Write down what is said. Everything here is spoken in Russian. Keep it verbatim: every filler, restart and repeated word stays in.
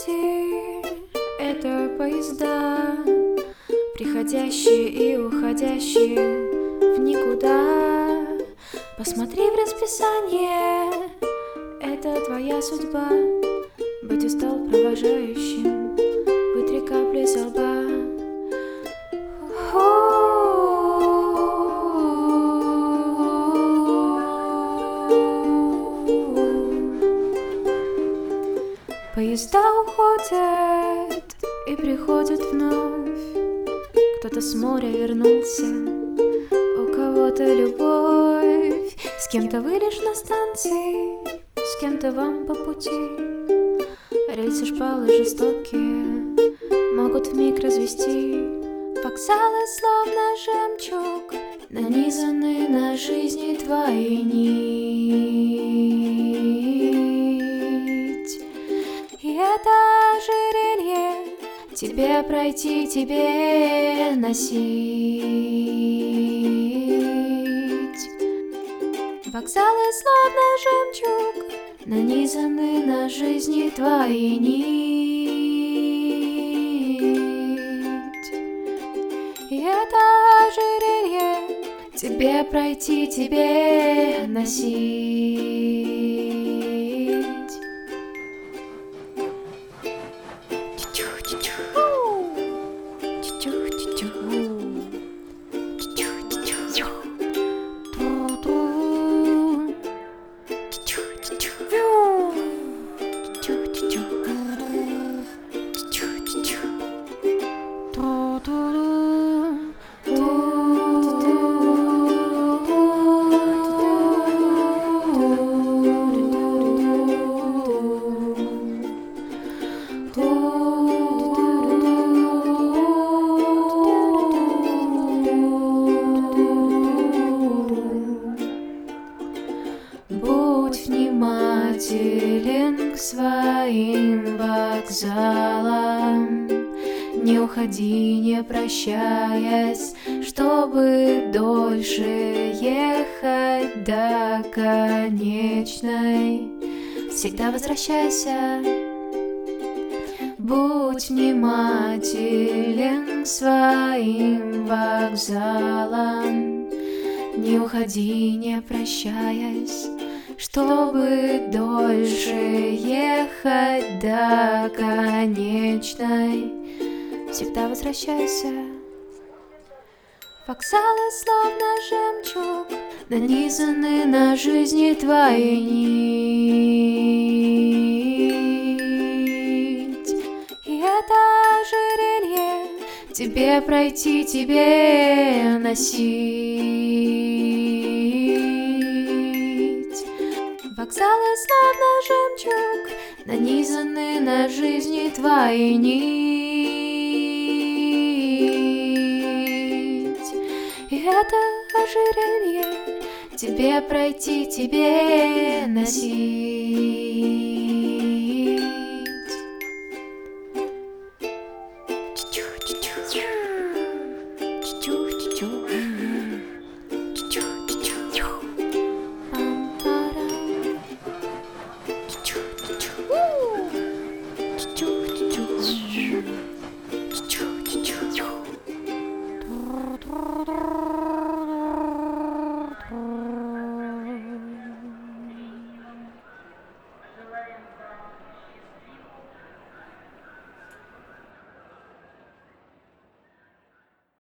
пути — это поезда, приходящие и уходящие в никуда. Посмотри в расписание, это твоя судьба. Быть устал провожающим, вытри капли со лба. Поезда уходят и приходят вновь. Кто-то с моря вернулся, у кого-то любовь. С кем-то вы лишь на станции, с кем-то вам по пути. Рельсы, шпалы жестокие могут вмиг развести. Вокзалы словно жемчуг, нанизаны на жизни твои нить. И это ожерелье тебе пройти, тебе носить. Вокзалы словно жемчуг, нанизаны на жизни твои нить. И это ожерелье тебе пройти, тебе носить. Будь внимателен к своим вокзалам, не уходи, не прощаясь, чтобы дольше ехать до конечной. Всегда возвращайся. Будь внимателен к своим вокзалам, не уходи, не прощаясь, чтобы дольше ехать до конечной. Всегда возвращайся. Вокзалы словно жемчуг, нанизаны на жизни твои нить. И это ожерелье тебе пройти, тебе носить. Вокзалы словно жемчуг, нанизаны на жизни твои нить. И это ожерелье тебе пройти, тебе носить.